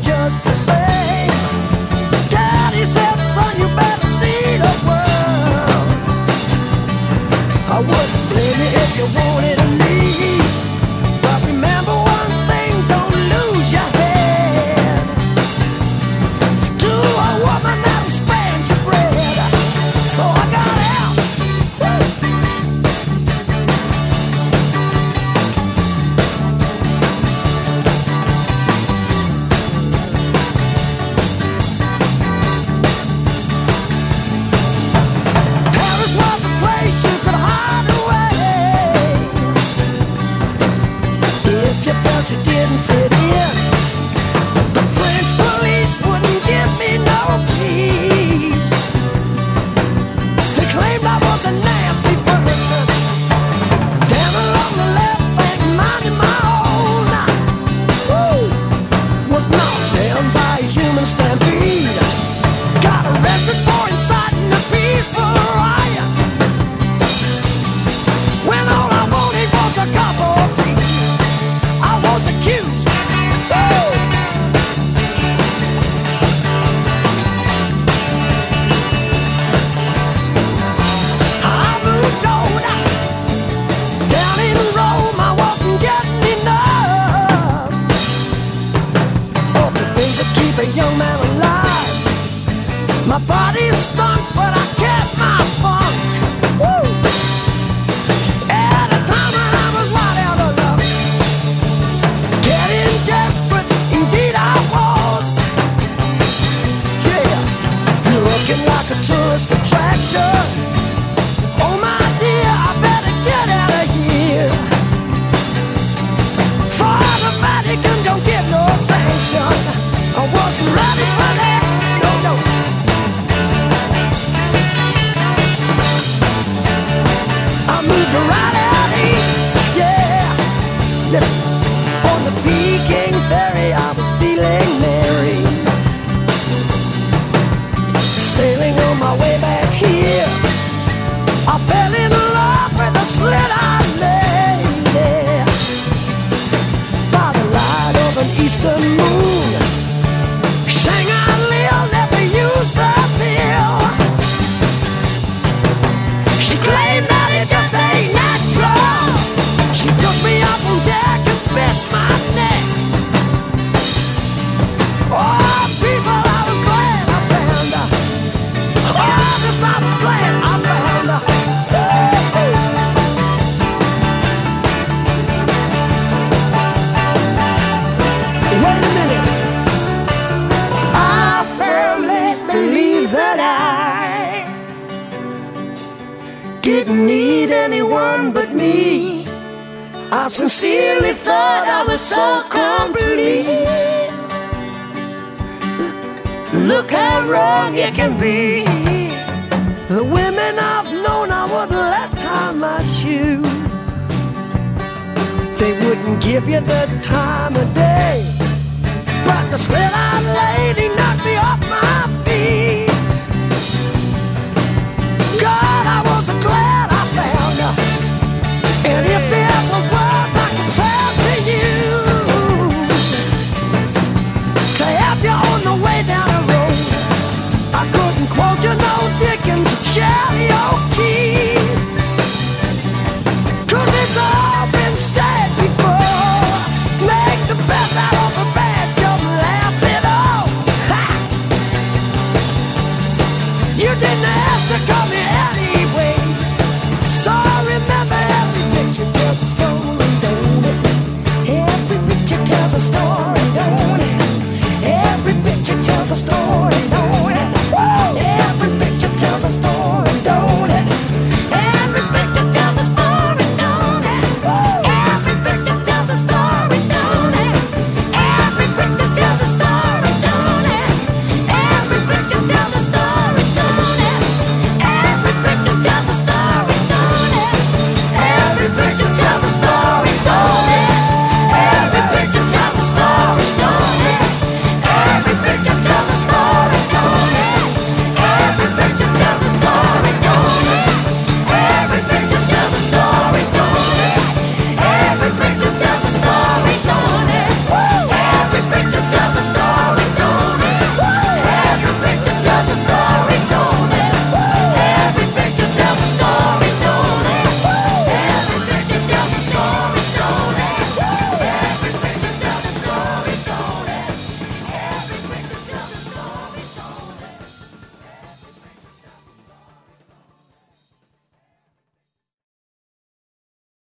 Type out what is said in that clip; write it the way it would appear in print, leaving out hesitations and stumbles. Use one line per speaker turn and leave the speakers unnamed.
just the same. Daddy said, son, you better see the world. I wouldn't blame you if you wanted to leave. But remember one thing, don't lose your head. To a woman that will spread your bread. So I got out. Paris was a place you could hide away if you felt you didn't fit in. The French police wouldn't give me no peace. They claimed I was a nasty person, down along the left bank, minding my own. Woo! Was knocked down by a human stampede. Got arrested for inciting a peaceful riot, when all I wanted was a cup of tea. I was accused. Woo! I moved on down in Rome. I wasn't getting enough of the things that keep a young man alive. My body stunk, but I kept my funk. Woo! At a time when I was wide out of luck, getting desperate, indeed I was. Yeah, looking like a tourist attraction. Oh my dear, I better get out of here. For the Vatican don't give no sanction. I wasn't ready for that. No, no. I moved right out east, yeah. Listen, on the Peking ferry I was feeling merry, sailing on my way back here. I fell in love with a slit-eyed lady by the light of an eastern moon. Shanghai Lil never used the pill. She claimed that it just ain't natural. She took me up on deck and bit my neck. Oh, people, I was glad I found her. Oh, just I was glad I found her. Wait a minute. I firmly believe that I didn't need anyone but me. I sincerely thought I was so complete. Look how wrong it can be. The women I've known I wouldn't let tie my shoe. They wouldn't give you the time of day, but the slit-eyed lady knocked me off my feet. God, I was glad I found her. And if there were words I could tell to you, to help you on the way down the road, I couldn't quote you no Dickens or Shelley or Keats, 'cause it's all been said before. Make the best out of a bad joke, laugh it off. Ha! You didn't have to come here anyway. So remember, every picture tells a story, don't it? Every picture tells a story, don't it?